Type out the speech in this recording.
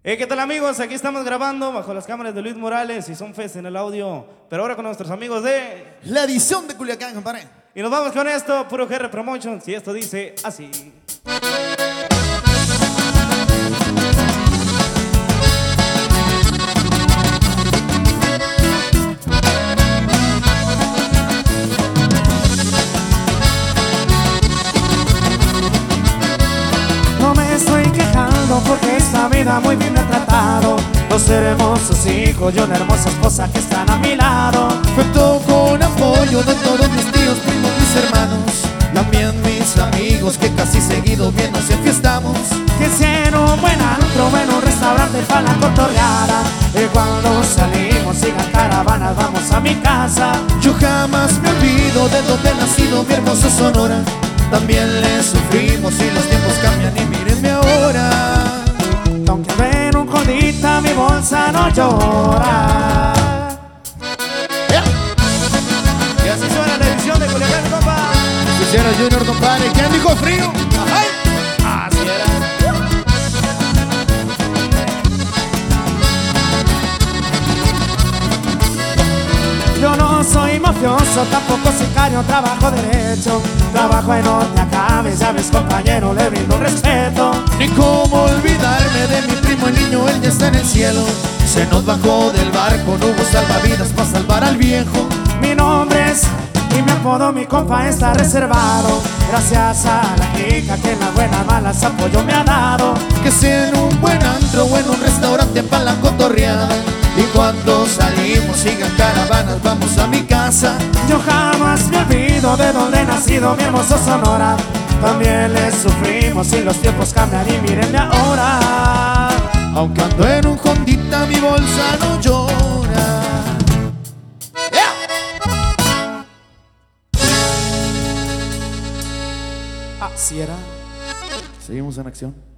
¿Qué tal, amigos? Aquí estamos grabando bajo las cámaras de Luis Morales y son Fest en el audio, pero ahora con nuestros amigos de la edición de Culiacán, compadre. Y nos vamos con esto, puro GR Promotions, y esto dice así. No me estoy quejando porque esta vida muy bien me ha tratado. Dos hermosos hijos y una hermosa esposa que están a mi lado. Cuento con apoyo de todos mis tíos, primos, mis hermanos, también mis amigos que casi seguido bien nos enfiestamos. Que sea en un buen antro, en un restaurante para la cotorreada. Y cuando salimos sigan caravanas, vamos a mi casa. Yo jamás me olvido de donde he nacido, mi hermosa Sonora. También le sufrimos y los tiempos cambian y mírenme ahora. Aunque ven un jodita, mi bolsa no llora. Y así suena la edición de Culiacán, compa. Quisiera Junior, compadre. ¿Quién dijo frío? ¡Ay! Así era. Yo no soy mafioso, tampoco sicario, trabajo derecho. Trabajo en donde acabes, ya mis compañeros le brindo respeto. Ni cómo olvidarme de mi primo el niño, él ya está en el cielo. Se nos bajó del barco, no hubo salvavidas para salvar al viejo. Mi nombre es y mi apodo, mi compa, está reservado. Gracias a la clica que en las buenas malas apoyo me ha dado. Que sea en un buen antro o en un restaurante para la cotorreada. Y cuando salimos sigan caravanas, vamos a mi casa. Yo jamás me olvido de donde he nacido, mi hermoso Sonora. También le sufrimos y los tiempos cambian y mírenme ahora. Aunque ando en un Hondita, mi bolsa no llora. Así era. Seguimos en acción.